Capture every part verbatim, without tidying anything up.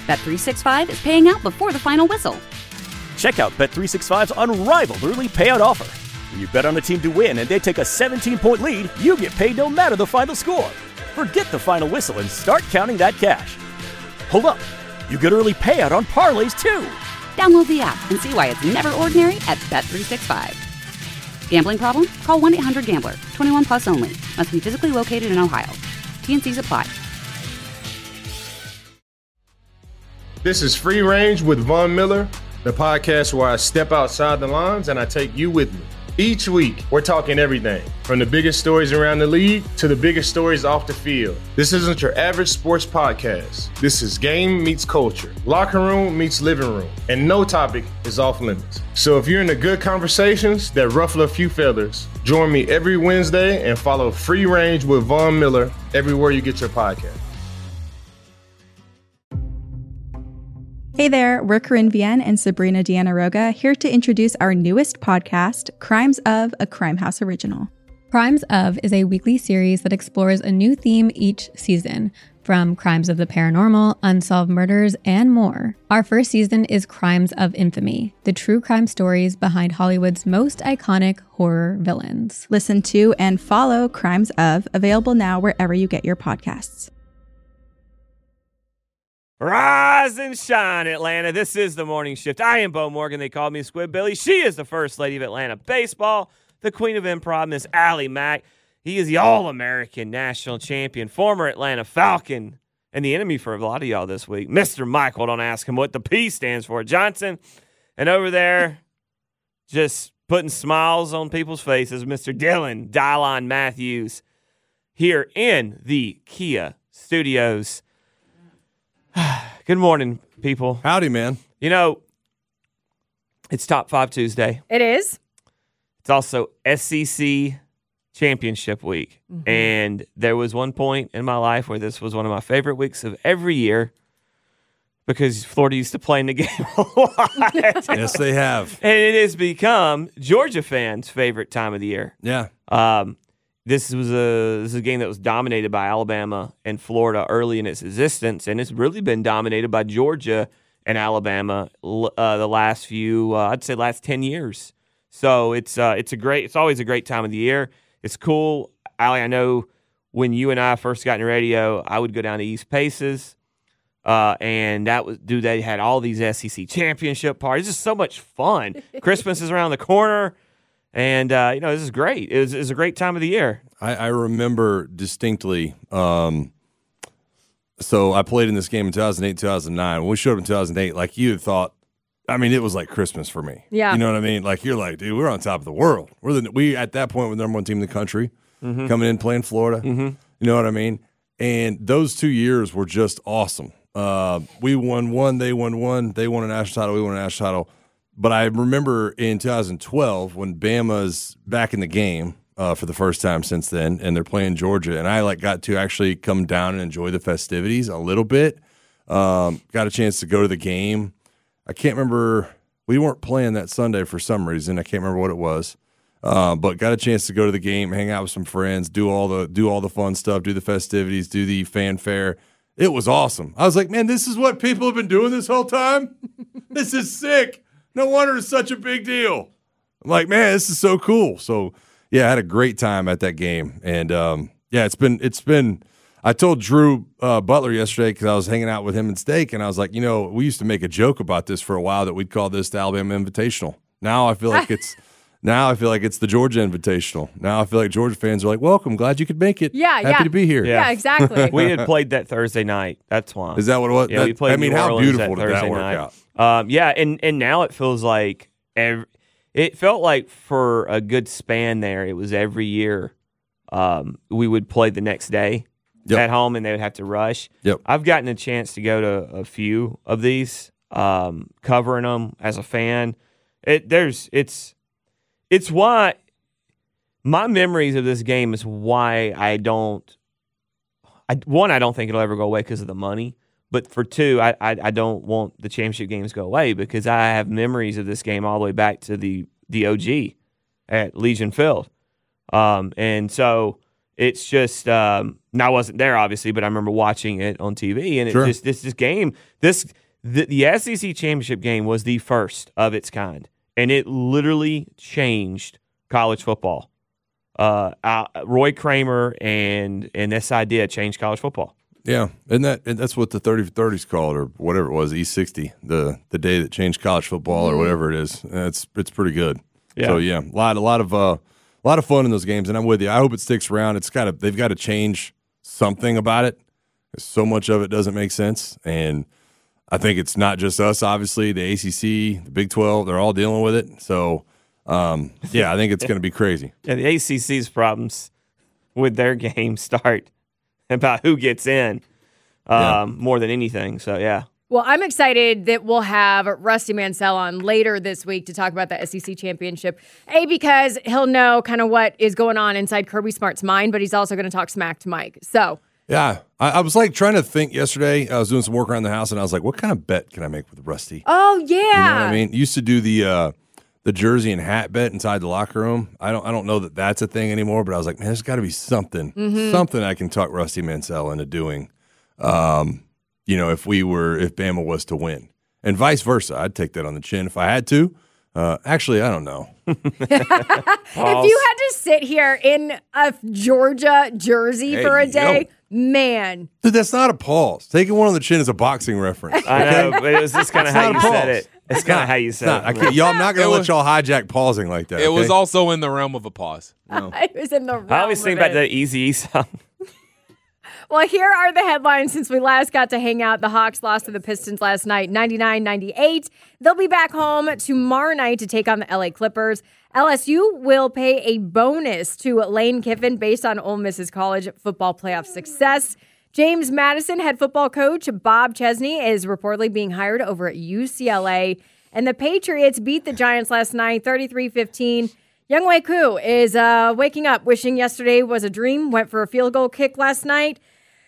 Bet three sixty-five is paying out before the final whistle. Check out Bet three sixty-five's unrivaled early payout offer. When you bet on a team to win and they take a seventeen-point lead, you get paid no matter the final score. Forget the final whistle and start counting that cash. Hold up. You get early payout on parlays, too. Download the app and see why it's never ordinary at Bet three sixty-five. Gambling problem? Call one eight hundred gambler. twenty-one plus only. Must be physically located in Ohio. T N Cs apply. This is Free Range with Von Miller, the podcast where I step outside the lines and I take you with me. Each week, we're talking everything from the biggest stories around the league to the biggest stories off the field. This isn't your average sports podcast. This is game meets culture, locker room meets living room, and no topic is off limits. So if you're into good conversations that ruffle a few feathers, join me every Wednesday and follow Free Range with Von Miller everywhere you get your podcast. Hey there, we're Corinne Vienne and Sabrina Diana-Roga here to introduce our newest podcast, Crimes of, a Crime House original. Crimes of is a weekly series that explores a new theme each season, from crimes of the paranormal, unsolved murders, and more. Our first season is Crimes of Infamy, the true crime stories behind Hollywood's most iconic horror villains. Listen to and follow Crimes of, available now wherever you get your podcasts. Rise and shine, Atlanta. This is the Morning Shift. I am Bo Morgan. They call me Squidbilly. She is the First Lady of Atlanta Baseball, the Queen of Improv, Miss Allie Mack. He is the All-American National Champion, former Atlanta Falcon, and the enemy for a lot of y'all this week, Mister Michael. Don't ask him what the P stands for, Johnson. And over there, just putting smiles on people's faces, Mister Dylan Dylon Matthews, here in the Kia Studios. Good morning, people. Howdy, man. You know, it's Top five Tuesday. It is. It's also S E C Championship Week. Mm-hmm. And there was one point in my life where this was one of my favorite weeks of every year because Florida used to play in the game a lot. Yes, they have. And it has become Georgia fans' favorite time of the year. Yeah. Um, This was a this is a game that was dominated by Alabama and Florida early in its existence, and it's really been dominated by Georgia and Alabama uh, the last few, uh, I'd say, last ten years. So it's uh, it's a great, it's always a great time of the year. It's cool, Allie. I know when you and I first got in radio, I would go down to East Paces, uh, and that was dude. They had all these S E C championship parties. It's just so much fun. Christmas is around the corner. And, uh, you know, this is great. It was, it was a great time of the year. I, I remember distinctly. Um, so I played in this game in two thousand eight, two thousand nine. When we showed up in two thousand eight, like you had thought, I mean, it was like Christmas for me. Yeah. You know what I mean? Like, you're like, dude, we're on top of the world. We're the, we, at that point, were the number one team in the country, mm-hmm. coming in, playing Florida. Mm-hmm. You know what I mean? And those two years were just awesome. Uh, we won one, they won one. They won a national title, we won a national title. But I remember in two thousand twelve when Bama's back in the game uh, for the first time since then, and they're playing Georgia, and I like got to actually come down and enjoy the festivities a little bit. Um, got a chance to go to the game. I can't remember. We weren't playing that Sunday for some reason. I can't remember what it was. Uh, but got a chance to go to the game, hang out with some friends, do all the do all the fun stuff, do the festivities, do the fanfare. It was awesome. I was like, man, this is what people have been doing this whole time? This is sick. No wonder it's such a big deal. I'm like, man, this is so cool. So, yeah, I had a great time at that game. And, um, yeah, it's been – it's been. I told Drew uh, Butler yesterday because I was hanging out with him and Steak, and I was like, you know, we used to make a joke about this for a while that we'd call this the Alabama Invitational. Now I feel like it's – now I feel like it's the Georgia Invitational. Now I feel like Georgia fans are like, welcome, glad you could make it. Yeah, Happy yeah. to be here. Yeah, yeah exactly. We had played that Thursday night. That's why. Is that what it was? Yeah, that, we played I mean, New how Orleans beautiful that did that Thursday work night. out? Um, yeah, and, and now it feels like every, it felt like for a good span there, it was every year um, we would play the next day yep. at home, and they would have to rush. Yep. I've gotten a chance to go to a few of these, um, covering them as a fan. It there's it's it's why my memories of this game is why I don't. I one I don't think it'll ever go away because of the money. But for two, I, I I don't want the championship games to go away because I have memories of this game all the way back to the, the O G at Legion Field. Um, and so It's just um, now I wasn't there obviously, but I remember watching it on T V, and it Sure. just this this game this the, the S E C championship game was the first of its kind, and it literally changed college football. Uh, uh, Roy Kramer and and this idea changed college football. Yeah, and that and that's what the thirty for thirty is called, or whatever it was, E sixty, the the day that changed college football, or whatever it is. It's it's pretty good. Yeah. So yeah, a lot a lot of uh, a lot of fun in those games, and I'm with you. I hope it sticks around. It's got to they've got to change something about it. So much of it doesn't make sense, and I think it's not just us. Obviously, the A C C, the Big twelve, they're all dealing with it. So um, yeah, I think it's going to be crazy. Yeah, the A C C's problems with their game start about who gets in um, Yeah. more than anything. So yeah. Well, I'm excited that we'll have Rusty Mansell on later this week to talk about the S E C championship. A, because he'll know kind of what is going on inside Kirby Smart's mind, but he's also going to talk smack to Mike. So, Yeah, I, I was like trying to think yesterday. I was doing some work around the house, and I was like, "What kind of bet can I make with Rusty?" oh yeah, You know what I mean? Used to do the uh, the jersey and hat bet inside the locker room. I don't I don't know that that's a thing anymore, but I was like, man, there's got to be something Mm-hmm. something I can talk Rusty Mansell into doing. Um, you know, if we were if Bama was to win, and vice versa, I'd take that on the chin if I had to. Uh, actually, I don't know. If you had to sit here in a Georgia jersey Hey, for a yo. day, man. Dude, that's not a pause. Taking one on the chin is a boxing reference. I know, but it was just kind of how not you a said pause. it. It's kind of how you said Not, I it. can't, y'all, I'm not going It to let was- y'all hijack pausing like that. It was okay? also in the realm of a pause. I was in the. I always realm think of about it. the Easy song. Well, here are the headlines since we last got to hang out. The Hawks lost to the Pistons last night, ninety-nine ninety-eight. They'll be back home tomorrow night to take on the L A Clippers. L S U will pay a bonus to Lane Kiffin based on Ole Miss's college football playoff success. James Madison head football coach Bob Chesney is reportedly being hired over at U C L A. And the Patriots beat the Giants last night, thirty-three fifteen. Younghoe Koo is uh, waking up, wishing yesterday was a dream, went for a field goal kick last night,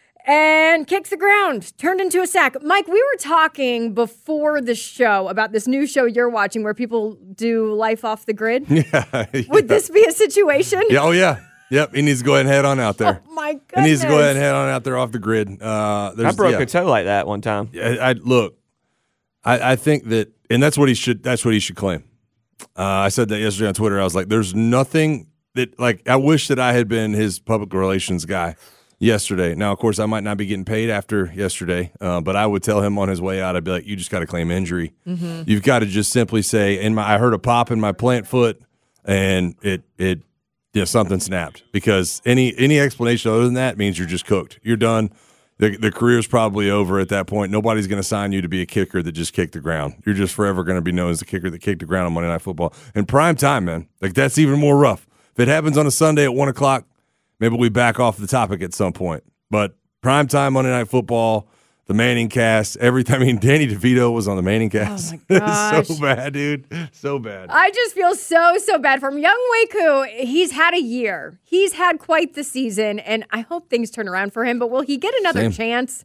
and kicked the ground, turned into a sack. Mike, we were talking before the show about this new show you're watching where people do life off the grid. yeah, Would this be a situation? yeah, oh, yeah. Yep, he needs to go ahead and head on out there. Oh, my goodness. He needs to go ahead and head on out there off the grid. Uh, I there's, broke yeah. a toe like that one time. I, I look. I, I think that, and that's what he should. That's what he should claim. Uh, I said that yesterday on Twitter. I was like, "There's nothing that like I wish that I had been his public relations guy yesterday." Now, of course, I might not be getting paid after yesterday, uh, but I would tell him on his way out, I'd be like, "You just got to claim injury. Mm-hmm. You've got to just simply say, "In my, I heard a pop in my plant foot, and it it." Yeah, something snapped, because any any explanation other than that means you're just cooked. You're done. The the career's probably over at that point. Nobody's going to sign you to be a kicker that just kicked the ground. You're just forever going to be known as the kicker that kicked the ground on Monday Night Football. And prime time, man. Like, that's even more rough. If it happens on a Sunday at one o'clock, maybe we back off the topic at some point. But prime time Monday Night Football, the Manning cast, everything. I mean, Danny DeVito was on the Manning cast. Oh, my gosh. so bad, dude. So bad. I just feel so, so bad for him. Younghoe Koo, he's had a year. He's had quite the season, and I hope things turn around for him, but will he get another Same. chance?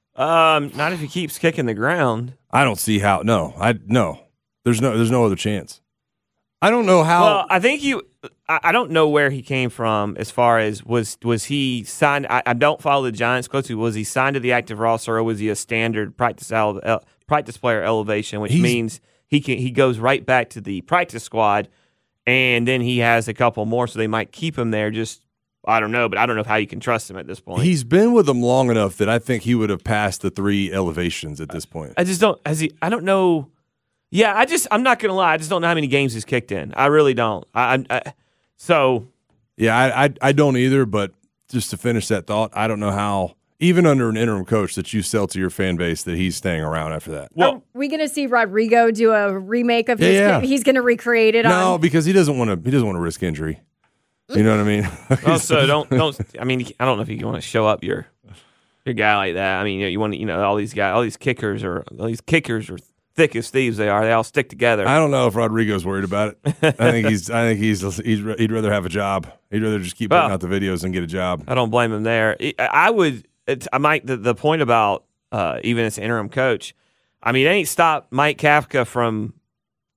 Um, not if he keeps kicking the ground. I don't see how. No, I no. There's no. There's no other chance. I don't know how. Well, I think you. I I don't know where he came from as far as was was he signed. I, I don't follow the Giants closely. Was he signed to the active roster, or was he a standard practice ele- el- practice player elevation, which He's- means he can he goes right back to the practice squad, and then he has a couple more, so they might keep him there. Just I don't know, but I don't know how you can trust him at this point. He's been with them long enough that I think he would have passed the three elevations at this point. I just don't. Has he? I don't know. Yeah, I just. I'm not gonna lie. I just don't know how many games he's kicked in. I really don't. I. I, I so. Yeah, I, I I don't either. But just to finish that thought, I don't know how, even under an interim coach, that you sell to your fan base that he's staying around after that. Well, Are we going to see Rodrigo do a remake of his? Yeah, yeah. He's going to recreate it No, on. because he doesn't want to. He doesn't want to risk injury. You know what I mean? also, don't don't. I mean, I don't know if you want to show up your your guy like that. I mean, you, know, you want to, you know, all these guys, all these kickers are all these kickers are thick as thieves. They are. They all stick together. I don't know if Rodrigo's worried about it. I think he's. I think he's. He's. He'd rather have a job. He'd rather just keep putting Well, out the videos and get a job. I don't blame him there. I- I would. It's, I might. The, the point about uh, even as interim coach, I mean, it ain't stopped Mike Kafka from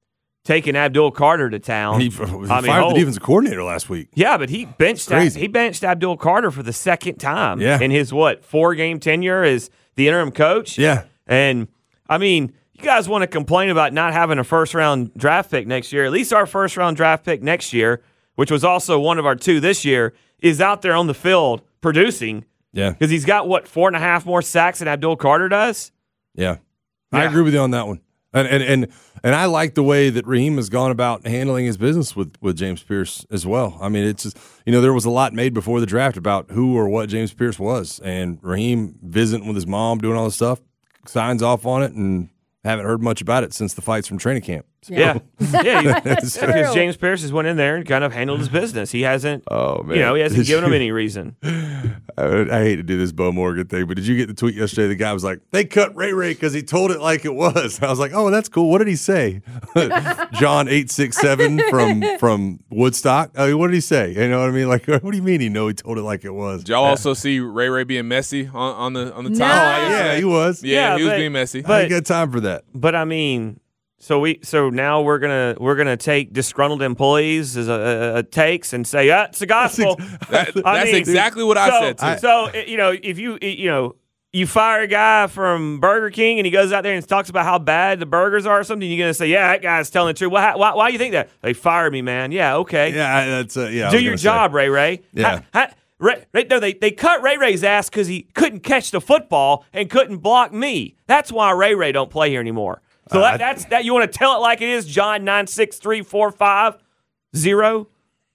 taking Abdul Carter to town. He, he I mean, fired hold, the defensive coordinator last week. Yeah, but he benched crazy. he benched Abdul Carter for the second time Yeah. in his what four game tenure as the interim coach. Yeah, and I mean, you guys want to complain about not having a first round draft pick next year? At least our first round draft pick next year, which was also one of our two this year, is out there on the field producing. Yeah, because he's got what four and a half more sacks than Abdul Carter does. Yeah, I Yeah. agree with you on that one. And and and and I like the way that Raheem has gone about handling his business with, with James Pierce as well. I mean, it's just, you know, there was a lot made before the draft about who or what James Pierce was, and Raheem visiting with his mom, doing all this stuff, signs off on it, and haven't heard much about it since the fights from training camp. So. Yeah, yeah, That's because true. James Pierce has went in there and kind of handled his business. He hasn't, Oh man, you know, he hasn't given him any reason. I, I hate to do this Bo Morgan thing, but did you get the tweet yesterday? The guy was like, they cut Ray Ray because he told it like it was. I was like, oh, that's cool. What did he say? John eight six seven from from Woodstock. I mean, what did he say? You know what I mean? Like, what do you mean he know he told it like it was? Did y'all also see Ray Ray being messy on, on the on the No. timeline? Yeah, he was. Yeah, Yeah, he was but- being messy. but- I ain't got time for that. But I mean, so we so now we're gonna we're gonna take disgruntled employees as a, a, a takes and say, ah, it's the gospel. That- I that's mean, exactly what I so, said too. So it- you know, if you it- you know. You fire a guy from Burger King and he goes out there and talks about how bad the burgers are or something, you're going to say, yeah, that guy's telling the truth. Why, why, why do you think that? They fired me, man. Yeah, okay. Yeah, I- that's uh, yeah. I Do was your gonna say. job, Ray Ray. Yeah. Ha- ha- Ray, Ray, no, they, they cut Ray Ray's ass because he couldn't catch the football and couldn't block me. That's why Ray Ray don't play here anymore. So Uh, that, that's that. You want to tell it like it is, John nine six three four five zero.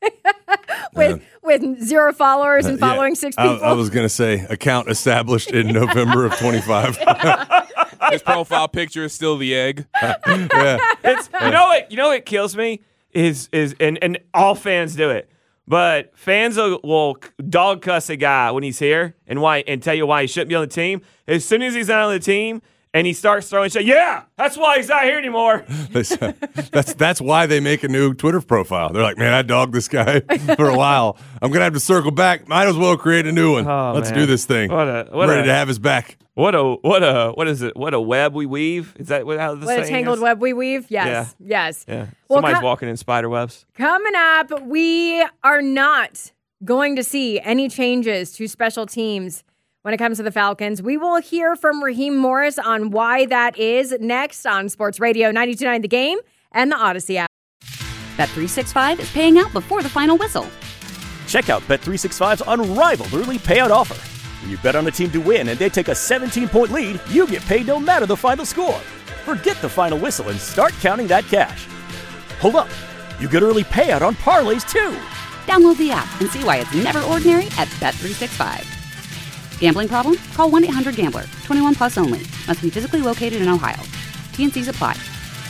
with with zero followers and Yeah. following six I, people. I was going to say account established in November of twenty-five. His profile picture is still the egg. yeah. It's you know what you know what kills me is is and, and all fans do it, but fans will, will dog cuss a guy when he's here and why and tell you why he shouldn't be on the team. As soon as he's not on the team and he starts throwing shit, yeah, that's why he's not here anymore. that's that's why they make a new Twitter profile. They're like, man, I dogged this guy for a while. I'm gonna have to circle back. Might as well create a new one. Oh, Let's man. do this thing. What a- what I'm ready a- to have his back. What a what a what is it? What a web we weave? Is that what how the What a saying tangled is? web we weave. Yes. Yes. Yeah. Well, Somebody's co- walking in spider webs. Coming up, we are not going to see any changes to special teams when it comes to the Falcons. We will hear from Raheem Morris on why that is next on Sports Radio ninety-two point nine The Game and the Odyssey app. Bet three sixty-five is paying out before the final whistle. Check out Bet three sixty-five's unrivaled early payout offer. When you bet on a team to win and they take a seventeen-point lead, you get paid no matter the final score. Forget the final whistle and start counting that cash. Hold up. You get early payout on parlays, too. Download the app and see why it's never ordinary at Bet three sixty-five. Gambling problem? Call one eight hundred gambler. twenty-one plus only. Must be physically located in Ohio. T N Cs apply.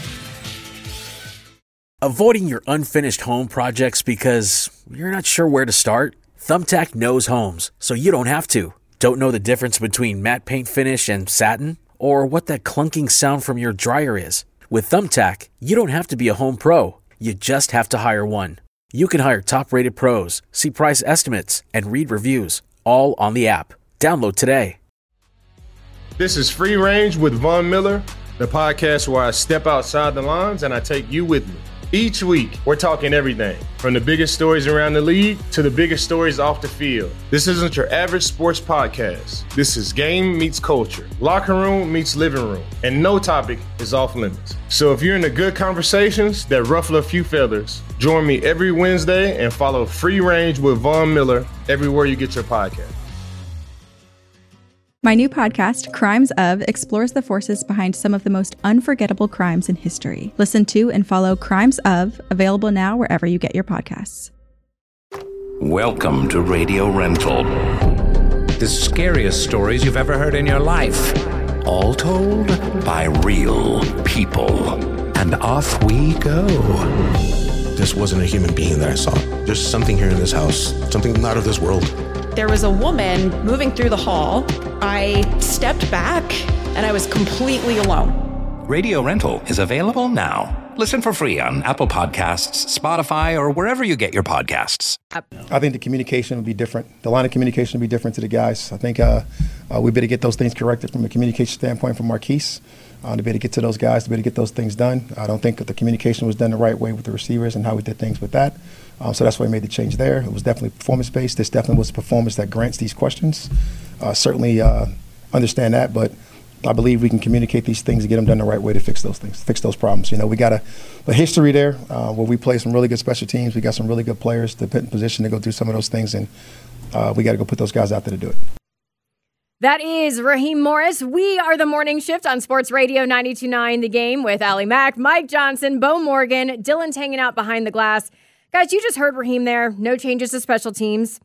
Avoiding your unfinished home projects because you're not sure where to start? Thumbtack knows homes, so you don't have to. Don't know the difference between matte paint finish and satin? Or what that clunking sound from your dryer is? With Thumbtack, you don't have to be a home pro. You just have to hire one. You can hire top-rated pros, see price estimates, and read reviews, all on the app. Download today. This is Free Range with Von Miller, the podcast where I step outside the lines and I take you with me. Each week, we're talking everything from the biggest stories around the league to the biggest stories off the field. This isn't your average sports podcast. This is game meets culture, locker room meets living room, and no topic is off limits. So if you're into good conversations that ruffle a few feathers, join me every Wednesday and follow Free Range with Von Miller everywhere you get your podcast. My new podcast, Crimes Of, explores the forces behind some of the most unforgettable crimes in history. Listen to and follow Crimes Of, available now wherever you get your podcasts. Welcome to Radio Rental. The scariest stories you've ever heard in your life. All told by real people. And off we go. This wasn't a human being that I saw. There's something here in this house, something not of this world. There was a woman moving through the hall. I stepped back and I was completely alone. Radio Rental is available now. Listen for free on Apple Podcasts, Spotify, or wherever you get your podcasts. I think the communication would be different. The line of communication would be different to the guys. I think uh, uh, we better get those things corrected from a communication standpoint from Marquise. Uh, to be able to get to those guys, to be able to get those things done. I don't think that the communication was done the right way with the receivers and how we did things with that. Um, so that's why we made the change there. It was definitely performance-based. This definitely was a performance that grants these questions. Uh, certainly uh, understand that, but I believe we can communicate these things and get them done the right way to fix those things, fix those problems. You know, we got a, a history there uh, where we play some really good special teams. We got some really good players to put in position to go do some of those things, and uh, we got to go put those guys out there to do it. That is Raheem Morris. We are the Morning Shift on Sports Radio ninety-two point nine The Game with Allie Mack, Mike Johnson, Bo Morgan, Dylan's hanging out behind the glass. Guys, you just heard Raheem there. No changes to special teams.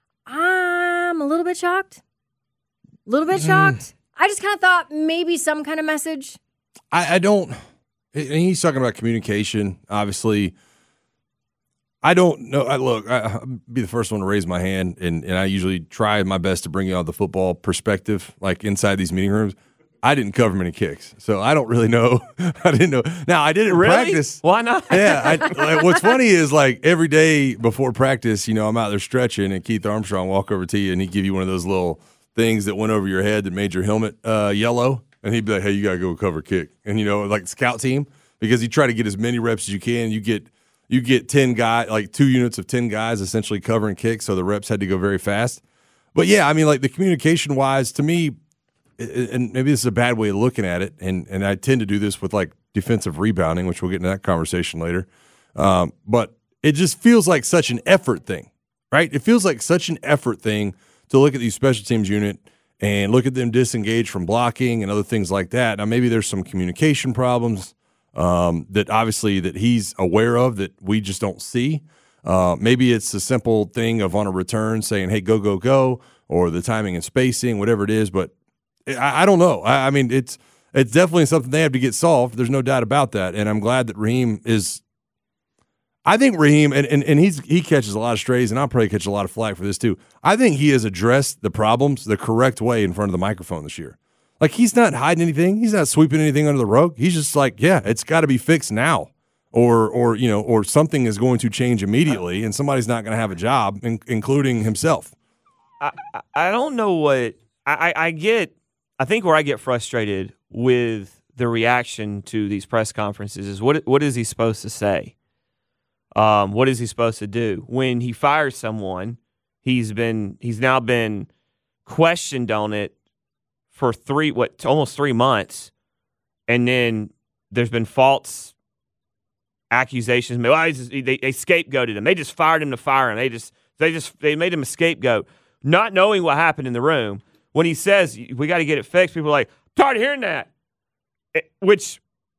I'm a little bit shocked. A little bit shocked. Mm. I just kind of thought maybe some kind of message. I, I don't. And he's talking about communication, obviously. I don't know. I, look, I, I'll be the first one to raise my hand, and, and I usually try my best to bring you out the football perspective, like inside these meeting rooms. I didn't cover many kicks, so I don't really know. I didn't know. Now, I did it in really? practice. Why not? Yeah. I, like, what's funny is, like, every day before practice, you know, I'm out there stretching, and Keith Armstrong walk over to you, and he'd give you one of those little things that went over your head that made your helmet uh, yellow, and he'd be like, hey, you got to go cover kick. And, you know, like the scout team, because you try to get as many reps as you can. You get – You get ten guys, like two units of ten guys essentially covering kicks, so the reps had to go very fast. But, yeah, I mean, like the communication-wise, to me, and maybe this is a bad way of looking at it, and, and I tend to do this with, like, defensive rebounding, which we'll get into that conversation later. Um, but it just feels like such an effort thing, right? It feels like such an effort thing to look at these special teams unit and look at them disengage from blocking and other things like that. Now, maybe there's some communication problems Um, that obviously that he's aware of that we just don't see. Uh, maybe it's a simple thing of on a return saying, hey, go, go, go, or the timing and spacing, whatever it is. But I, I don't know. I, I mean, it's it's definitely something they have to get solved. There's no doubt about that. And I'm glad that Raheem is – I think Raheem, and, and, and he's he catches a lot of strays, and I'll probably catch a lot of flack for this too. I think he has addressed the problems the correct way in front of the microphone this year. Like, he's not hiding anything. He's not sweeping anything under the rug. He's just like, yeah, it's got to be fixed now. Or, or you know, or something is going to change immediately, and somebody's not going to have a job, in, including himself. I, I don't know what I, I get. I think where I get frustrated with the reaction to these press conferences is what what is he supposed to say? Um, what is he supposed to do when he fires someone? He's been he's now been questioned on it for three, what, almost three months, and then there's been false accusations. Well, just, they, they scapegoated him. They just fired him to fire him. They just, they just, they made him a scapegoat, not knowing what happened in the room. When he says we got to get it fixed, people are like, tired of hearing that, it, which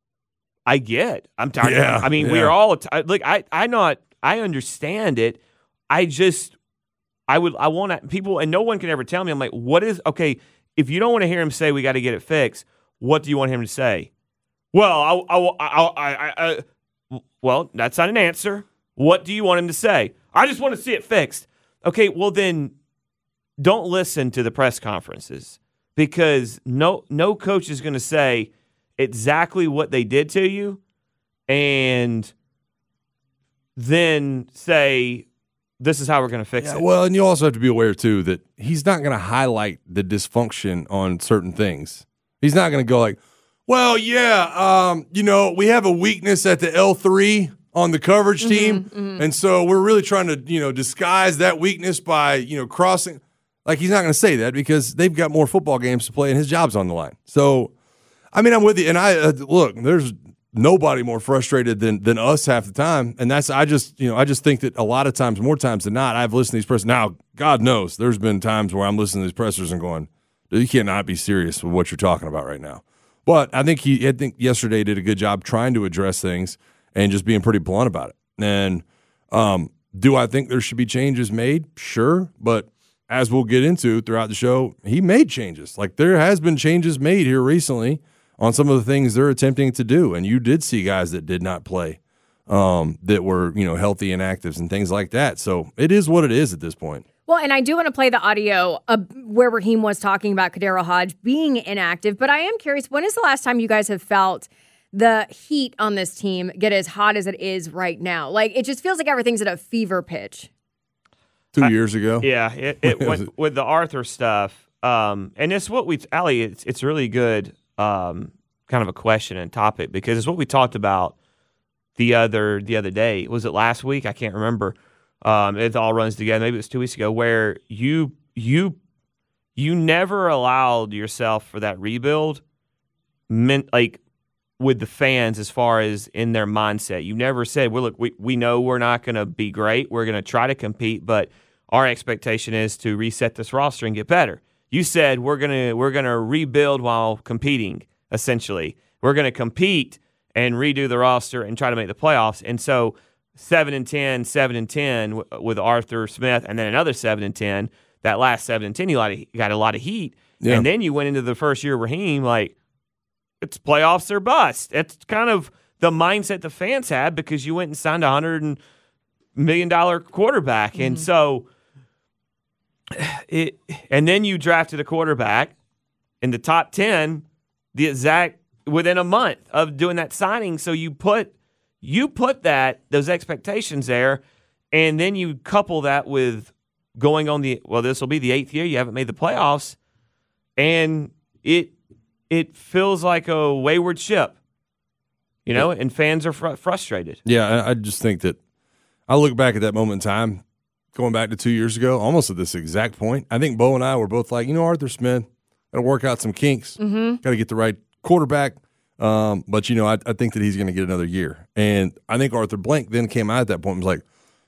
I get. I'm tired. Yeah, of, I mean, yeah. we are all look. I, I not, I understand it. I just, I would, I want to people, and no one can ever tell me. I'm like, what is okay? If you don't want to hear him say we got to get it fixed, what do you want him to say? Well, I, I, I, I, I, well, that's not an answer. What do you want him to say? I just want to see it fixed. Okay, well then, don't listen to the press conferences because no, no coach is going to say exactly what they did to you, and then say, this is how we're going to fix yeah, it. Well, and you also have to be aware, too, that he's not going to highlight the dysfunction on certain things. He's not going to go like, well, yeah, um, you know, we have a weakness at the L three on the coverage Mm-hmm, team, mm-hmm. and so we're really trying to, you know, disguise that weakness by, you know, crossing. Like, he's not going to say that because they've got more football games to play and his job's on the line. So, I mean, I'm with you. And I uh, look, there's nobody more frustrated than than us half the time. And that's, I just, you know, I just think that a lot of times, more times than not, I've listened to these pressers. Now, God knows, there's been times where I'm listening to these pressers and going, dude, you cannot be serious with what you're talking about right now. But I think he, I think yesterday did a good job trying to address things and just being pretty blunt about it. And um, do I think there should be changes made? Sure. But as we'll get into throughout the show, he made changes. Like, there has been changes made here recently on some of the things they're attempting to do. And you did see guys that did not play um, that were, you know, healthy inactives and things like that. So it is what it is at this point. Well, and I do want to play the audio uh, where Raheem was talking about Kadero Hodge being inactive, but I am curious, when is the last time you guys have felt the heat on this team get as hot as it is right now? Like, it just feels like everything's at a fever pitch. Two I, years ago? Yeah, it, it went with the Arthur stuff. Um, and it's what we, Allie, it's, it's really good um, kind of a question and topic because it's what we talked about the other the other day. Was it last week? I can't remember. Um, it all runs together. Maybe it was two weeks ago where you you you never allowed yourself for that rebuild meant like with the fans as far as in their mindset. You never said, well, look, we, we know we're not going to be great. We're going to try to compete, but our expectation is to reset this roster and get better. You said we're going to we're going to rebuild while competing, essentially. We're going to compete and redo the roster and try to make the playoffs. And so seven and ten, seven and ten w- with Arthur Smith, and then another seven and ten. That last seven and ten, you got a lot of heat. Yeah. And then you went into the first year of Raheem like, it's playoffs or bust. It's kind of the mindset the fans had because you went and signed a hundred million dollar quarterback, mm-hmm. and so it. And then you drafted a quarterback in the top ten, the exact within a month of doing that signing. So you put you put that those expectations there, and then you couple that with going on the well. This will be the eighth year you haven't made the playoffs, and it. It feels like a wayward ship, you know, and fans are fr- frustrated. Yeah, I just think that I look back at that moment in time, going back to two years ago, almost at this exact point. I think Bo and I were both like, you know, Arthur Smith, got to work out some kinks, mm-hmm. got to get the right quarterback. Um, but, you know, I, I think that he's going to get another year. And I think Arthur Blank then came out at that point and was like,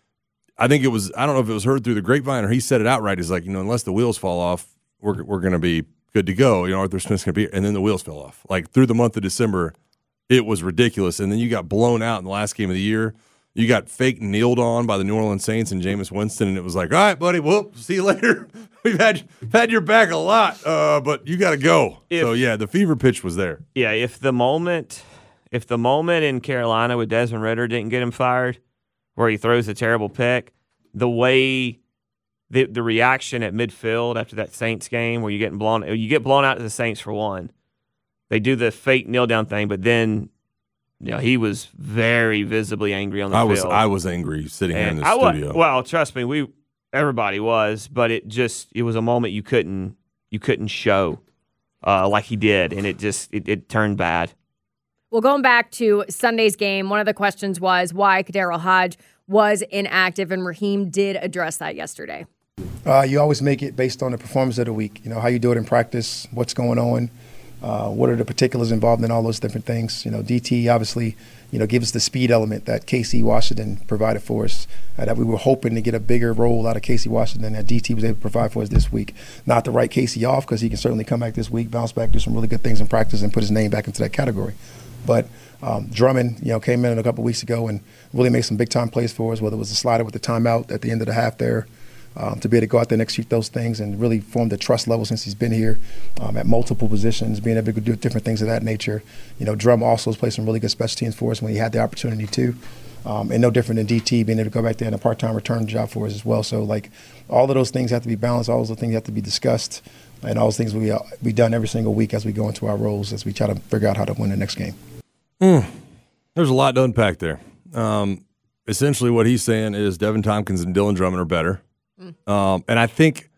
I think it was, I don't know if it was heard through the grapevine or he said it outright. He's like, you know, unless the wheels fall off, we're we're going to be good to go. You know, Arthur Smith's going to be, and then the wheels fell off. Like through the month of December, it was ridiculous. And then you got blown out in the last game of the year. You got fake kneeled on by the New Orleans Saints and Jameis Winston, and it was like, all right, buddy, well, see you later. We've had had your back a lot, uh, but you got to go. If, so yeah, the fever pitch was there. Yeah, if the moment, if the moment in Carolina with Desmond Ridder didn't get him fired, where he throws a terrible pick, the way. The the reaction at midfield after that Saints game where you getting blown you get blown out to the Saints for one. They do the fake kneel down thing, but then you know he was very visibly angry on the I field. was I was angry sitting and here in the I studio. Was, well, trust me, we everybody was, but it just it was a moment you couldn't you couldn't show uh, like he did, and it just it, it turned bad. Well, going back to Sunday's game, one of the questions was why KhaDarel Hodge was inactive, and Raheem did address that yesterday. Uh, you always make it based on the performance of the week. You know, how you do it in practice, what's going on, uh, what are the particulars involved in all those different things. You know, D T obviously, you know, gives us the speed element that K C Washington provided for us, uh, that we were hoping to get a bigger role out of K C Washington that D T was able to provide for us this week. Not to write K C off because he can certainly come back this week, bounce back, do some really good things in practice and put his name back into that category. But um, Drummond, you know, came in a couple weeks ago and really made some big-time plays for us, whether it was a slider with the timeout at the end of the half there, Um, to be able to go out there and execute those things and really form the trust level since he's been here um, at multiple positions, being able to do different things of that nature. You know, Drum also has played some really good special teams for us when he had the opportunity to. Um, and no different than D T being able to go back there and a part-time return job for us as well. So, like, all of those things have to be balanced. All those things have to be discussed. And all those things we uh, we done every single week as we go into our roles as we try to figure out how to win the next game. Mm. There's a lot to unpack there. Um, essentially what he's saying is Devin Tompkins and Dylan Drummond are better. Um, and I think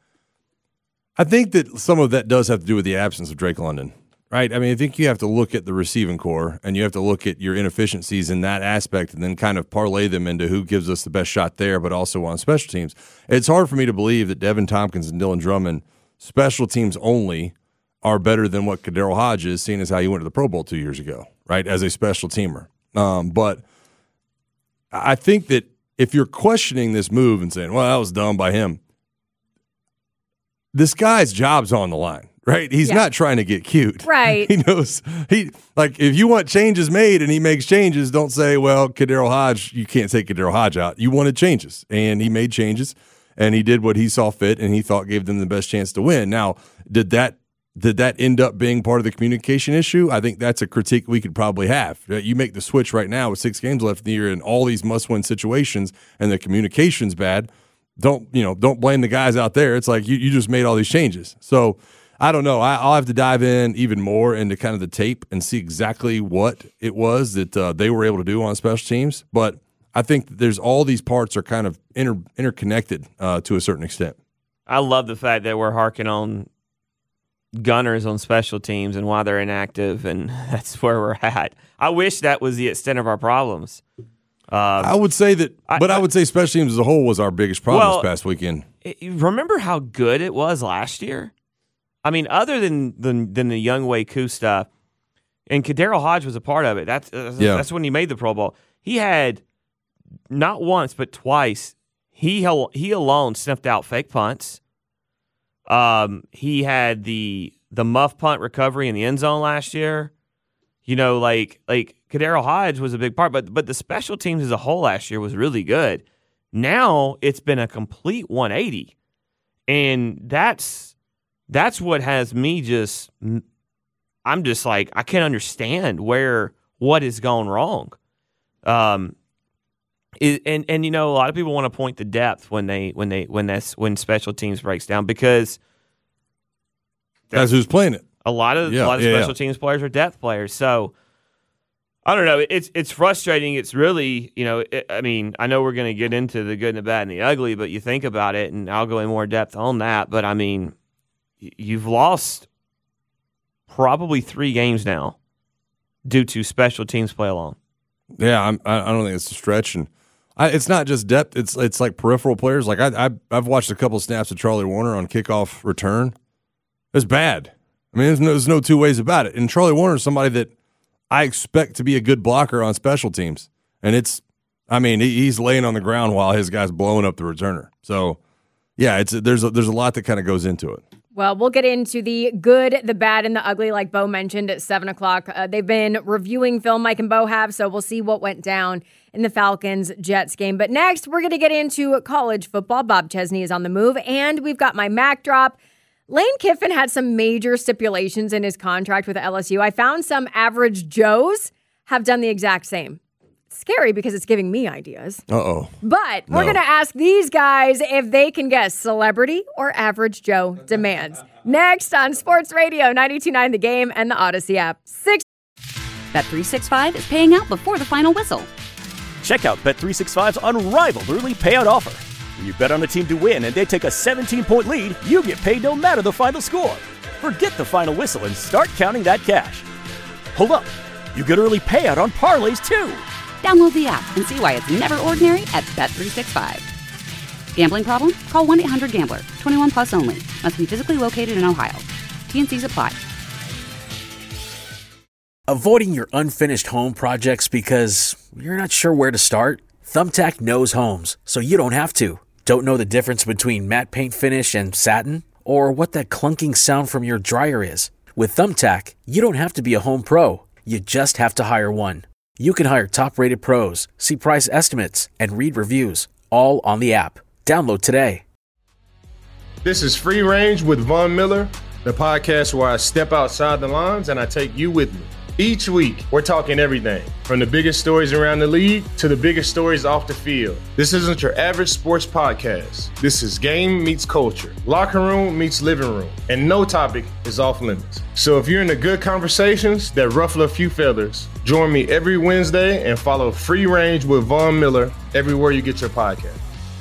I think that some of that does have to do with the absence of Drake London, right? I mean, I think you have to look at the receiving core and you have to look at your inefficiencies in that aspect and then kind of parlay them into who gives us the best shot there, but also on special teams. It's hard for me to believe that Devin Tompkins and Dylan Drummond, special teams only, are better than what KhaDarel Hodge is, seeing as how he went to the Pro Bowl two years ago, right, as a special teamer. Um, but I think that if you're questioning this move and saying, well, that was dumb by him, this guy's job's on the line, right? He's yeah. not trying to get cute. Right. He knows. He like if you want changes made and he makes changes, don't say, well, KhaDarel Hodge, you can't take KhaDarel Hodge out. You wanted changes, and he made changes, and he did what he saw fit, and he thought gave them the best chance to win. Now, did that Did that end up being part of the communication issue? I think that's a critique we could probably have. You make the switch right now with six games left in the year and all these must-win situations, and the communication's bad. Don't you know? Don't blame the guys out there. It's like you, you just made all these changes. So I don't know. I, I'll have to dive in even more into kind of the tape and see exactly what it was that uh, they were able to do on special teams. But I think that there's all these parts are kind of inter, interconnected uh, to a certain extent. I love the fact that we're harking on gunners on special teams and why they're inactive, and that's where we're at. I wish that was the extent of our problems. Um, I would say that, but I, I would say special teams as a whole was our biggest problem well, this past weekend. It, remember how good it was last year? I mean, other than than, than the Young Wei Koo stuff, and Kadarius Hodge was a part of it. That's uh, yeah. that's when he made the Pro Bowl. He had not once but twice. He he alone sniffed out fake punts. Um, he had the the muff punt recovery in the end zone last year. You know, like like Kadarius Hodge was a big part, but but the special teams as a whole last year was really good. Now it's been a complete one eighty, and that's that's what has me just. I'm just like I can't understand where what has gone wrong. Um, it, and and you know a lot of people want to point to depth when they when they when that's when special teams breaks down because that's, that's who's playing it. A lot of yeah, a lot of yeah, special yeah. teams players are depth players. So I don't know. It's it's frustrating. It's really you know. It, I mean, I know we're going to get into the good and the bad and the ugly, but you think about it, and I'll go in more depth on that. But I mean, you've lost probably three games now due to special teams play along. Yeah, I'm, I don't think it's a stretch, and I, it's not just depth. It's it's like peripheral players. Like I, I I've watched a couple snaps of Charlie Warner on kickoff return. It's bad. I mean, there's no, there's no two ways about it. And Charlie Warner is somebody that I expect to be a good blocker on special teams, and it's. I mean, he, he's laying on the ground while his guy's blowing up the returner. So, yeah, it's there's a, there's a lot that kind of goes into it. Well, we'll get into the good, the bad, and the ugly, like Bo mentioned at seven o'clock. Uh, they've been reviewing film, Mike and Bo have, so we'll see what went down in the Falcons-Jets game. But next, we're going to get into college football. Bob Chesney is on the move, and we've got my Mac drop. Lane Kiffin had some major stipulations in his contract with L S U. I found some average Joes have done the exact same. Scary because it's giving me ideas. Uh-oh. But No. we're going to ask these guys if they can guess celebrity or average Joe demands. Next on Sports Radio ninety-two point nine The Game and the Odyssey app. Six. Bet three sixty-five is paying out before the final whistle. Check out Bet three sixty-five's unrivaled early payout offer. When you bet on a team to win and they take a seventeen-point lead, you get paid no matter the final score. Forget the final whistle and start counting that cash. Hold up. You get early payout on parlays, too. Download the app and see why it's never ordinary at Bet three sixty-five. Gambling problem? Call one eight hundred gambler. twenty-one plus only. Must be physically located in Ohio. T N Cs apply. Avoiding your unfinished home projects because you're not sure where to start? Thumbtack knows homes, so you don't have to. Don't know the difference between matte paint finish and satin? Or what that clunking sound from your dryer is? With Thumbtack, you don't have to be a home pro. You just have to hire one. You can hire top-rated pros, see price estimates, and read reviews, all on the app. Download today. This is Free Range with Von Miller, the podcast where I step outside the lines and I take you with me. Each week, we're talking everything from the biggest stories around the league to the biggest stories off the field. This isn't your average sports podcast. This is game meets culture, locker room meets living room, and no topic is off limits. So if you're into good conversations that ruffle a few feathers, join me every Wednesday and follow Free Range with Von Miller everywhere you get your podcast.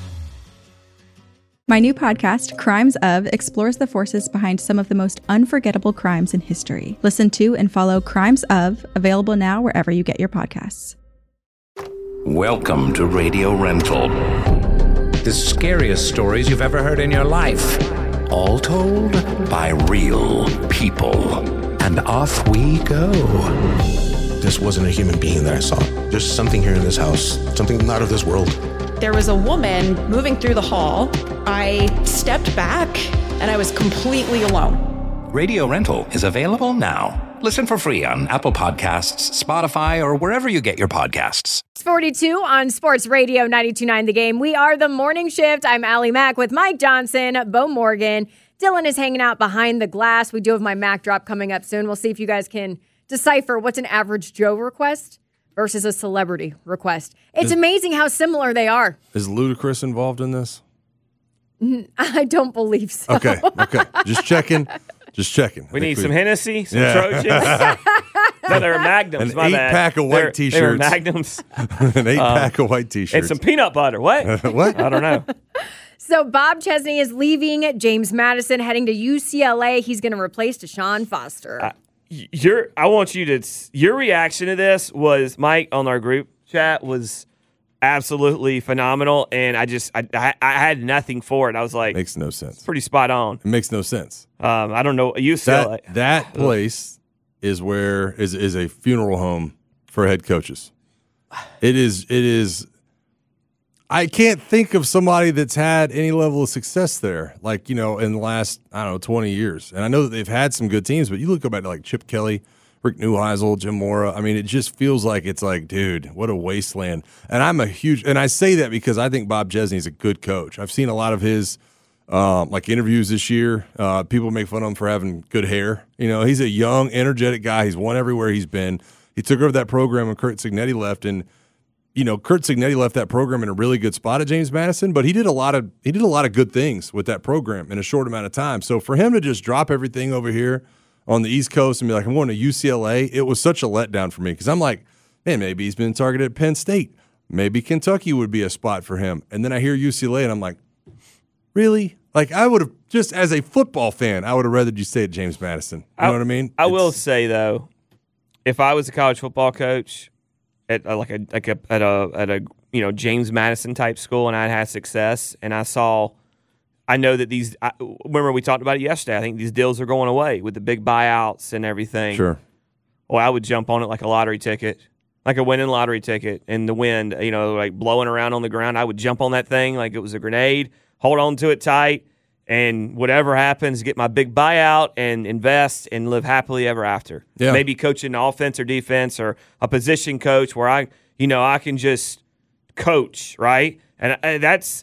My new podcast, Crimes Of, explores the forces behind some of the most unforgettable crimes in history. Listen to and follow Crimes Of, available now wherever you get your podcasts. Welcome to Radio Rental. The scariest stories you've ever heard in your life. All told by real people. And off we go. This wasn't a human being that I saw. There's something here in this house, something not of this world. There was a woman moving through the hall. I stepped back and I was completely alone. Radio Rental is available now. Listen for free on Apple Podcasts, Spotify, or wherever you get your podcasts. forty-two on Sports Radio ninety-two point nine The Game. We are the morning shift. I'm Allie Mack with Mike Johnson, Bo Morgan. Dylan is hanging out behind the glass. We do have my Mac drop coming up soon. We'll see if you guys can decipher what's an average Joe request versus a celebrity request. It's is, amazing how similar they are. Is Ludacris involved in this? I don't believe so. Okay, okay. Just checking. Just checking. We need some Hennessy, some Yeah. Trojans. No, they were Magnums. An my eight bad. pack of white They're- T-shirts. They were Magnums. An eight Um, pack of white And T-shirts. some peanut butter. What? What? I don't know. So Bob Chesney is leaving. James Madison heading to U C L A. He's going to replace Deshaun Foster. Uh, Your, I want you to. Your reaction to this was Mike on our group chat was absolutely phenomenal, and I just I I, I had nothing for it. I was like, makes no sense. pretty spot on. It makes no sense. Um, I don't know U C L A. That, that place is where is is a funeral home for head coaches. It is. It is. I can't think of somebody that's had any level of success there, like, you know, in the last, I don't know, twenty years. And I know that they've had some good teams, but you look back to like Chip Kelly, Rick Neuheisel, Jim Mora. I mean, it just feels like it's like, dude, what a wasteland. And I'm a huge, and I say that because I think Bob Chesney is a good coach. I've seen a lot of his um, like interviews this year. Uh, people make fun of him for having good hair. You know, he's a young, energetic guy. He's won everywhere he's been. He took over that program when Kurt Cignetti left, and you know, Kurt Cignetti left that program in a really good spot at James Madison, but he did a lot of he did a lot of good things with that program in a short amount of time. So for him to just drop everything over here on the East Coast and be like, I'm going to U C L A, it was such a letdown for me because I'm like, man, maybe he's been targeted at Penn State. Maybe Kentucky would be a spot for him. And then I hear U C L A, and I'm like, really? Like, I would have, just as a football fan, I would have rather you stay at James Madison. You know what I mean? I will say, though, if I was a college football coach at uh, like a like a at a at a you know James Madison type school, and I'd had success, and I saw, I know that these. I, remember we talked about it yesterday. I think these deals are going away with the big buyouts and everything. Sure. Well, I would jump on it like a lottery ticket, like a winning lottery ticket, and the wind, you know, like blowing around on the ground. I would jump on that thing like it was a grenade, hold on to it tight, and whatever happens, get my big buyout and invest and live happily ever after. Yeah. Maybe coaching offense or defense or a position coach where I, you know, I can just coach, right? And uh, that's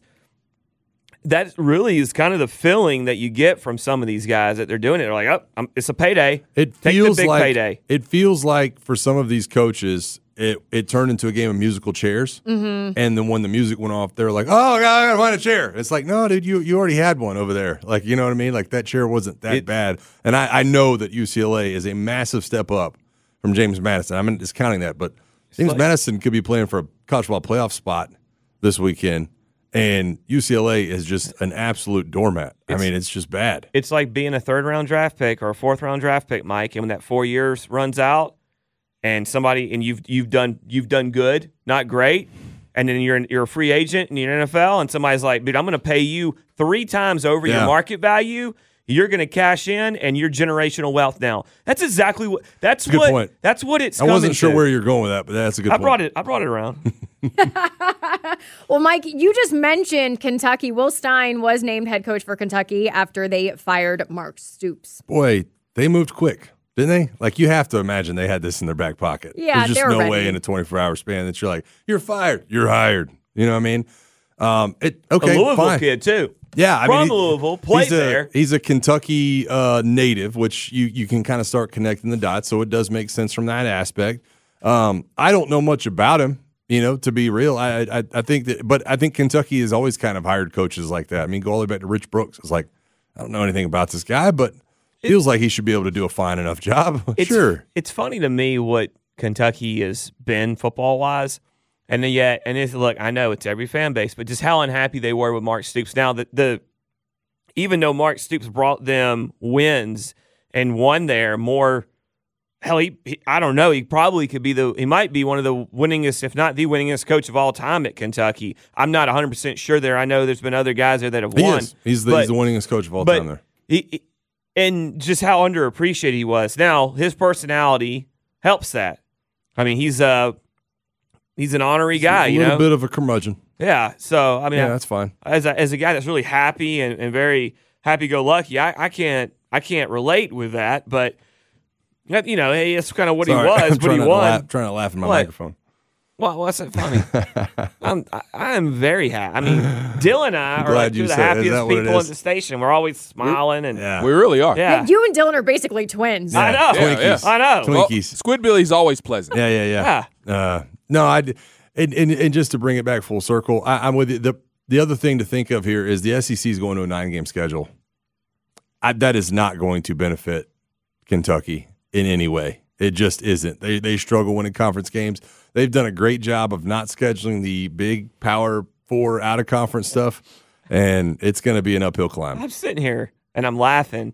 that really is kind of the feeling that you get from some of these guys that they're doing it. They're like, oh, I'm, it's a payday. It Take feels the big like payday. It feels like for some of these coaches, it it turned into a game of musical chairs. Mm-hmm. And then when the music went off, they were like, "Oh, I gotta find a chair." It's like, no, dude, you you already had one over there. Like, you know what I mean? Like that chair wasn't that It- bad. And I, I know that U C L A is a massive step up from James Madison. I'm not discounting that, but James like- Madison could be playing for a college football playoff spot this weekend, and U C L A is just an absolute doormat. I mean, it's just bad. It's like being a third round draft pick or a fourth round draft pick, Mike. And when that four years runs out, and somebody and you've you've done you've done good, not great, and then you're an, you're a free agent and you're in N F L, and somebody's like, dude, I'm going to pay you three times over Yeah. your market value. You're going to cash in, and you're generational wealth now. That's exactly what. That's Good what. point. That's what it's. I wasn't coming sure to. where you're going with that, but that's a good I point. brought it. I brought it around. Well, Mike, you just mentioned Kentucky. Will Stein was named head coach for Kentucky after they fired Mark Stoops. Boy, they moved quick, didn't they? Like, you have to imagine they had this in their back pocket. Yeah, There's just they were no ready. way in a twenty-four hour span that you're like, you're fired, you're hired. You know what I mean? Um, it okay, a Louisville fine. kid too. Yeah, I from mean, he- Louisville, played he's a, there. He's a Kentucky uh, native, which you you can kind of start connecting the dots. So it does make sense from that aspect. Um, I don't know much about him, you know, to be real. I, I I think that, but I think Kentucky has always kind of hired coaches like that. I mean, go all the way back to Rich Brooks. It's like, I don't know anything about this guy, but feels like he should be able to do a fine enough job. It's, Sure. It's funny to me what Kentucky has been football wise. And then yet, and it's, look, I know it's every fan base, but just how unhappy they were with Mark Stoops. Now, the, the even though Mark Stoops brought them wins and won there more, hell, he, he I don't know, he probably could be the, he might be one of the winningest, if not the winningest coach of all time at Kentucky. I'm not one hundred percent sure there. I know there's been other guys there that have He won. is. He's the, but- he's the winningest coach of all but time there. He, he- and just how underappreciated he was. Now, his personality helps that. I mean, he's a he's an honorary guy, a you little know. bit of a curmudgeon. Yeah. So I mean, Yeah, I- that's fine. As a, as a guy that's really happy and, and very happy-go-lucky, I, I can't I can't relate with that. But you know, hey, that's kind of what Sorry, he was, I'm what trying he not to won. laugh- trying to laugh in my What? microphone. Well, what's that funny? I'm I, I'm very happy. I mean, Dylan and I I'm are glad like you two of the said it. Is happiest that what it people is? at the station. We're always smiling and Yeah. We really are. yeah. You and Dylan are basically twins. I know. Yeah, yeah. I know. Well, Twinkies. Squidbilly's always pleasant. Yeah, yeah, yeah. Uh, no, I and, and and just to bring it back full circle, I, I'm with you. The the other thing to think of here is the S E C is going to a nine game schedule. I, that is not going to benefit Kentucky in any way. It just isn't. They they struggle winning conference games. They've done a great job of not scheduling the big Power Four out of conference stuff, and it's going to be an uphill climb. I'm sitting here and I'm laughing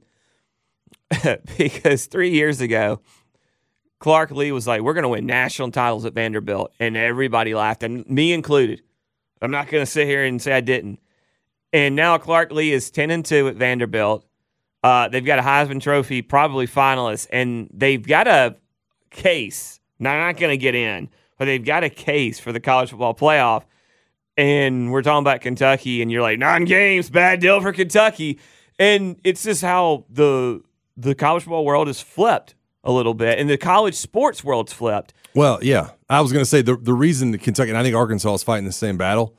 because three years ago, Clark Lee was like, "We're going to win national titles at Vanderbilt," and everybody laughed, and me included. I'm not going to sit here and say I didn't. And now Clark Lee is ten and two at Vanderbilt. Uh, they've got a Heisman Trophy, probably finalist, and they've got a case. Now, they're not going to get in, but they've got a case for the college football playoff. And we're talking about Kentucky, and you're like, nine games, bad deal for Kentucky. And it's just how the the college football world is flipped a little bit, and the college sports world's flipped. Well, yeah. I was going to say the the reason that Kentucky, and I think Arkansas is fighting the same battle,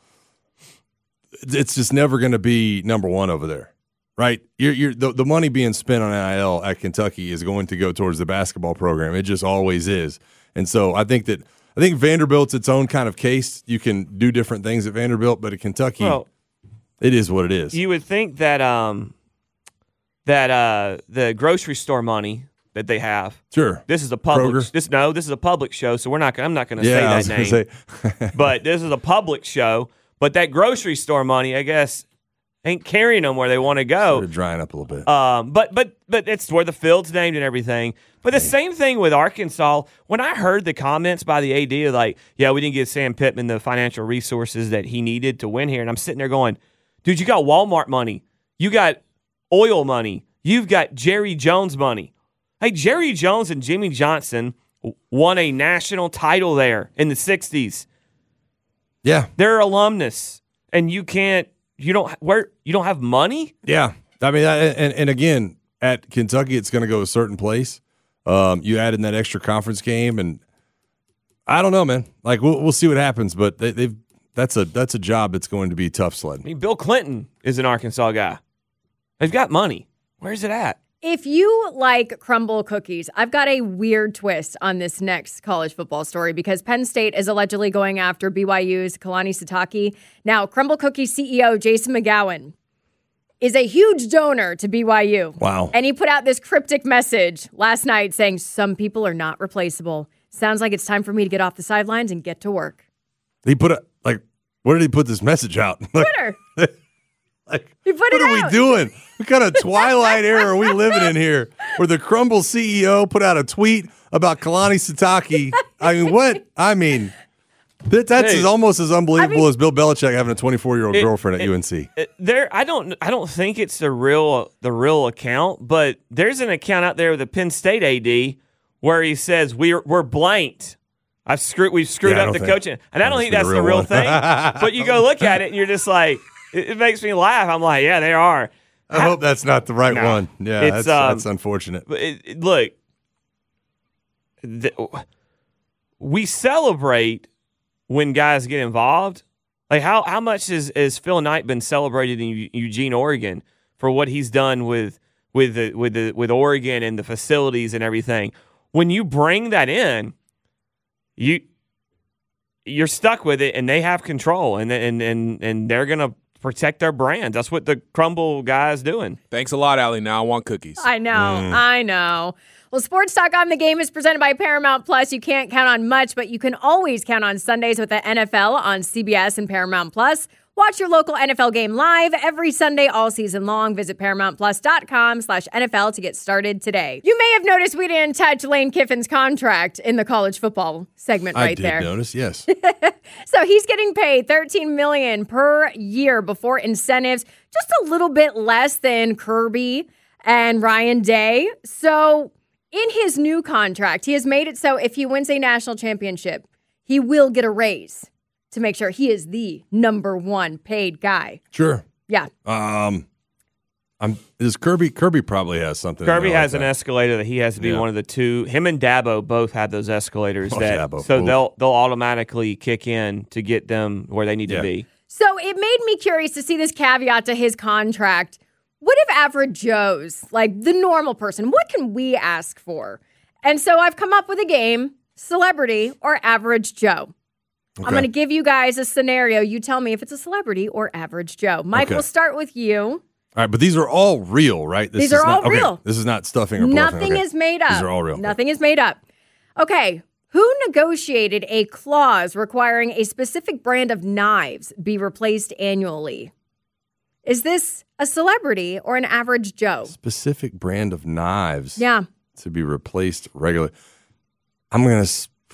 it's just never going to be number one over there. Right, you're, you're, the, the money being spent on N I L at Kentucky is going to go towards the basketball program. It just always is, and so I think that I think Vanderbilt's its own kind of case. You can do different things at Vanderbilt, but at Kentucky, well, it is what it is. You would think that um, that uh, the grocery store money that they have. Sure, this is a public. Kroger. This no, this is a public show, so we're not. I'm not going to yeah, say that name. Say. But this is a public show. But that grocery store money, I guess, ain't carrying them where they want to go. Sort of drying up a little bit. Um, but but but it's where the field's named and everything. But the same thing with Arkansas. When I heard the comments by the A D, like, yeah, we didn't give Sam Pittman the financial resources that he needed to win here, and I'm sitting there going, dude, you got Walmart money, you got oil money, you've got Jerry Jones money. Hey, Jerry Jones and Jimmy Johnson won a national title there in the sixties. Yeah, they're alumnus, and you can't. You don't where you don't have money. Yeah, I mean, and and again at Kentucky, it's going to go a certain place. Um, you add in that extra conference game, and I don't know, man. Like we'll we'll see what happens, but they, they've that's a that's a job that's going to be tough sledding. I mean, Bill Clinton is an Arkansas guy. They've got money. Where's it at? If you like crumble cookies, I've got a weird twist on this next college football story because Penn State is allegedly going after B Y U's Kalani Sitake. Now, Crumble Cookies C E O Jason McGowan is a huge donor to B Y U. Wow. And he put out this cryptic message last night saying, some people are not replaceable. Sounds like it's time for me to get off the sidelines and get to work. He put a, like, where did he put this message out? Twitter. Like, he put what it are out. we doing? What kind of twilight era are we living in here? Where the Crumble C E O put out a tweet about Kalani Sitake. I mean, what? I mean, that, that's Hey. as, almost as unbelievable I mean- as Bill Belichick having a twenty-four-year-old It- girlfriend at it- U N C. it- there, I don't, I don't think it's the real, the real account, but there's an account out there with the Penn State A D where he says we're we're blanked. I've screwed, we've screwed Yeah, I up the don't think- coaching, and I don't I think don't that's think the the real real thing. But you go look at it, and you're just like, it, it makes me laugh. I'm like, yeah, they are. I hope that's not the right No. one. Yeah, It's, that's, um, that's unfortunate. But it, it- look, the, we celebrate when guys get involved. Like how how much has, has Phil Knight been celebrated in Eu- Eugene, Oregon, for what he's done with with the, with the, with Oregon and the facilities and everything? When you bring that in, you you're stuck with it, and they have control, and and and and they're gonna protect their brand. That's what the Crumble guy's doing. Thanks a lot, Allie. Now I want cookies. I know, I know. Well, Sports Talk on the Game is presented by Paramount Plus. You can't count on much, but you can always count on Sundays with the N F L on C B S and Paramount Plus. Watch your local N F L game live every Sunday all season long. Visit ParamountPlus.com slash NFL to get started today. You may have noticed we didn't touch Lane Kiffin's contract in the college football segment right I did there. notice, yes. So he's getting paid thirteen million dollars per year before incentives, just a little bit less than Kirby and Ryan Day. So in his new contract, he has made it so if he wins a national championship, he will get a raise to make sure he is the number one paid guy. Sure. Yeah. Um, I'm is Kirby. Kirby probably has something. in Kirby there like has an that. escalator that he has to be Yeah. one of the two. Him and Dabo both have those escalators Oh, that Dabo. so Oof. they'll they'll automatically kick in to get them where they need Yeah. to be. So it made me curious to see this caveat to his contract. What if average Joes, like the normal person, what can we ask for? And so I've come up with a game, celebrity or average Joe. Okay. I'm going to give you guys a scenario. You tell me if it's a celebrity or average Joe. Mike, Okay. we'll start with you. All right, but these are all real, right? This These is are all not, real. Okay, this is not stuffing or bluffing. Nothing okay. is made up. These are all real. Nothing is made up. Okay. Who negotiated a clause requiring a specific brand of knives be replaced annually? Is this a celebrity or an average Joe? Specific brand of knives. Yeah. To be replaced regularly. I'm gonna.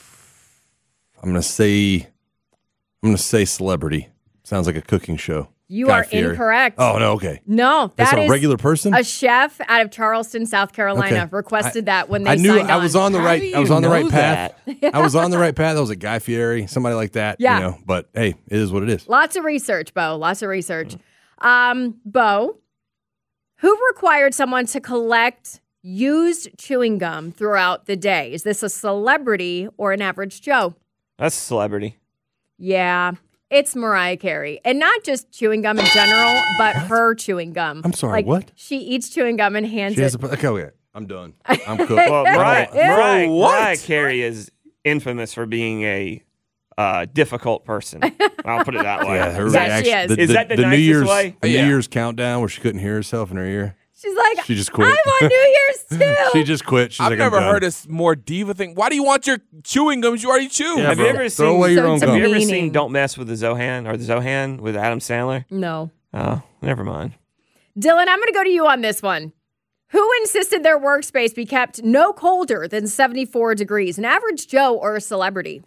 I'm gonna say. I'm gonna say celebrity. Sounds like a cooking show. You Guy are Fieri. incorrect. Oh no. Okay. No, That's that a is regular person. A chef out of Charleston, South Carolina, Okay. requested I- that when they I knew signed I was on the How right. do I was you on the right know path. that? I was on the right path. I was a Guy Fieri, somebody like that. Yeah. You know, but hey, it is what it is. Lots of research, Bo. Lots of research. Um, Bo, who required someone to collect used chewing gum throughout the day? Is this a celebrity or an average Joe? That's a celebrity. Yeah, it's Mariah Carey. And not just chewing gum in general, but her chewing gum. I'm sorry, Like, what? She eats chewing gum and hands She has it. a. Okay, wait, I'm done. I'm cooked. Well, Mariah, Yeah. Mariah, What? Mariah Carey is infamous for being a uh, difficult person. I'll put it that way. Yeah, her Yes, she reaction. is. The, Is the- that the the New nicest Year's way? the Yeah. New Year's countdown where she couldn't hear herself in her ear? She's like, She just quit. I'm on New Year's too. She just quit. She's I've like, never I'm done. heard a s- more diva thing. Why do you want your chewing gums you already chew? Yeah, have bro. you ever Throw seen? away your So own have gum. you ever demeaning. seen Don't Mess with the Zohan or the Zohan with Adam Sandler? No. Oh, never mind. Dylan, I'm going to go to you on this one. Who insisted their workspace be kept no colder than seventy-four degrees? An average Joe or a celebrity?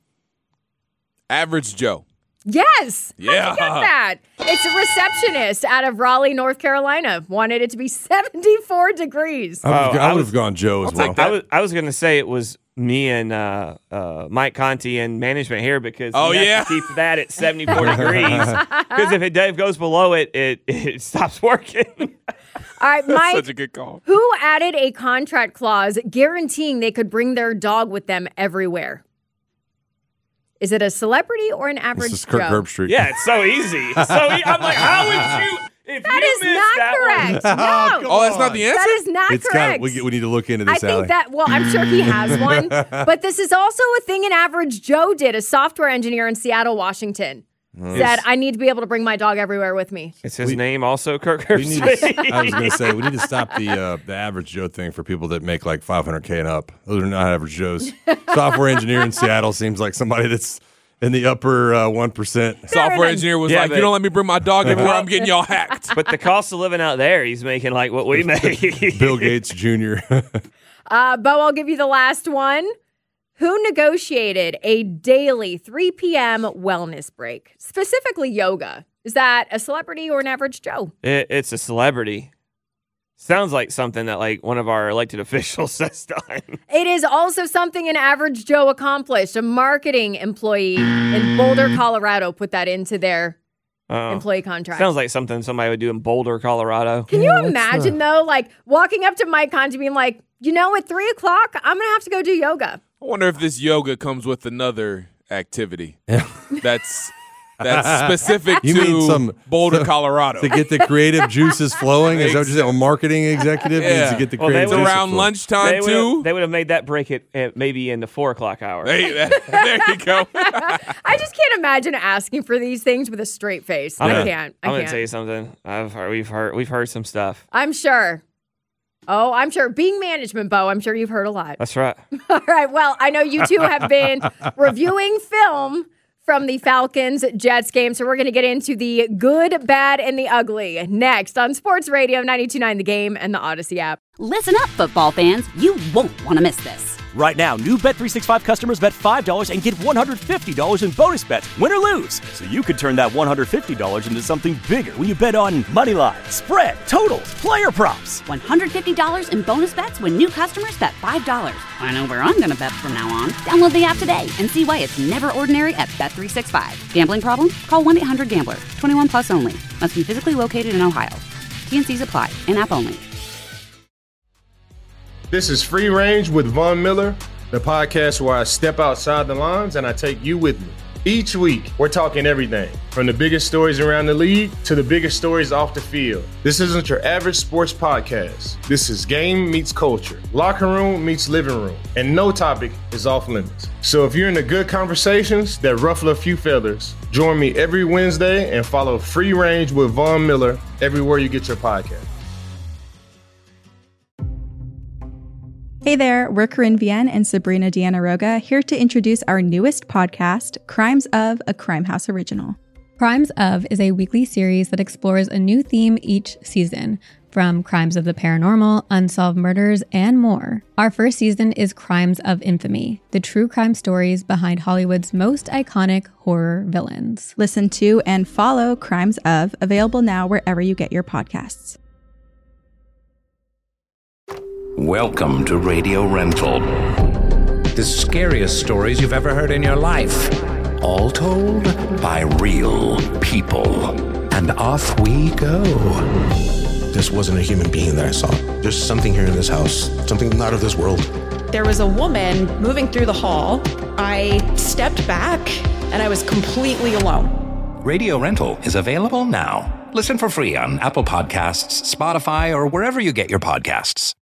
Average Joe. Yes. How'd Yeah. you get that? It's a receptionist out of Raleigh, North Carolina. Wanted it to be seventy-four degrees. I would, Oh, have, I I would was- have gone Joe as I'll well. take that. I was I was gonna say it was me and uh, uh, Mike Conti and management here because Oh, we have yeah? to keep that at seventy-four degrees because if it Dave goes below it, it it stops working. All right, Mike. Such a good call. Who added a contract clause guaranteeing they could bring their dog with them everywhere? Is it a celebrity or an average This is Kirk Joe? Herbstreit. Yeah, it's so easy. It's so e- I'm like, how would you? If That you is missed not that correct. One, No. Oh, that's not the answer? That is not It's correct. got. We, get- we need to look into I this, think Allie. that, well, I'm sure he has one, but this is also a thing an average Joe did, a software engineer in Seattle, Washington. Said, I need to be able to bring my dog everywhere with me. It's his We- name also, Kirk We need Herbstreit. to, I was going to say we need to stop the uh, the average Joe thing for people that make like five hundred K and up. Those are not average Joes. Software engineer in Seattle seems like somebody that's in the upper uh, one percent. Software engineer was Yeah, like, but- you don't let me bring my dog everywhere, I'm getting y'all hacked. But the cost of living out there, he's making like what we make. Bill Gates Junior Uh, Bo, I'll give you the last one. Who negotiated a daily three p.m. wellness break, specifically yoga? Is that a celebrity or an average Joe? It, it's a celebrity. Sounds like something that like one of our elected officials has done. It is also something an average Joe accomplished. A marketing employee in Boulder, Colorado put that into their Oh. employee contract. Sounds like something somebody would do in Boulder, Colorado. Can you imagine, though, like walking up to Mike Conti being like, you know, at three o'clock, I'm going to have to go do yoga. I wonder if this yoga comes with another activity that's that's specific You to mean some- Boulder, some- Colorado. to get the creative juices flowing. Is that what you're saying? A marketing executive needs to get the Well, they creative would- juices around flowing. lunchtime They would've- too. They would have made that break at, at maybe in the four o'clock hour. Hey, there you go. I just can't imagine asking for these things with a straight face. I'm I gonna- can't. I I'm gonna can't. tell you something. I've heard, we've heard we've heard some stuff. I'm sure. Oh, I'm sure. Being management, Bo, I'm sure you've heard a lot. That's right. All right. Well, I know you two have been reviewing film from the Falcons Jets game. So we're going to get into the good, bad, and the ugly next on Sports Radio ninety-two point nine The Game and the Odyssey app. Listen up, football fans. You won't want to miss this. Right now, new Bet three sixty-five customers bet five dollars and get one hundred fifty dollars in bonus bets, win or lose. So you could turn that one hundred fifty dollars into something bigger when you bet on money line, spread, totals, player props. one hundred fifty dollars in bonus bets when new customers bet five dollars. I know where I'm going to bet from now on. Download the app today and see why it's never ordinary at Bet three sixty-five. Gambling problem? Call one eight hundred gambler. twenty-one plus only. Must be physically located in Ohio. T N Cs apply. In-app only. This is Free Range with Von Miller, the podcast where I step outside the lines and I take you with me. Each week, we're talking everything from the biggest stories around the league to the biggest stories off the field. This isn't your average sports podcast. This is game meets culture, locker room meets living room, and no topic is off limits. So if you're into good conversations that ruffle a few feathers, join me every Wednesday and follow Free Range with Von Miller everywhere you get your podcast. Hey there, we're Corinne Vienne and Sabrina Diana-Roga here to introduce our newest podcast, Crimes of, a Crime House original. Crimes of is a weekly series that explores a new theme each season, from crimes of the paranormal, unsolved murders, and more. Our first season is Crimes of Infamy, the true crime stories behind Hollywood's most iconic horror villains. Listen to and follow Crimes of, available now wherever you get your podcasts. Welcome to Radio Rental. The scariest stories you've ever heard in your life. All told by real people. And off we go. This wasn't a human being that I saw. There's something here in this house, something not of this world. There was a woman moving through the hall. I stepped back and I was completely alone. Radio Rental is available now. Listen for free on Apple Podcasts, Spotify, or wherever you get your podcasts.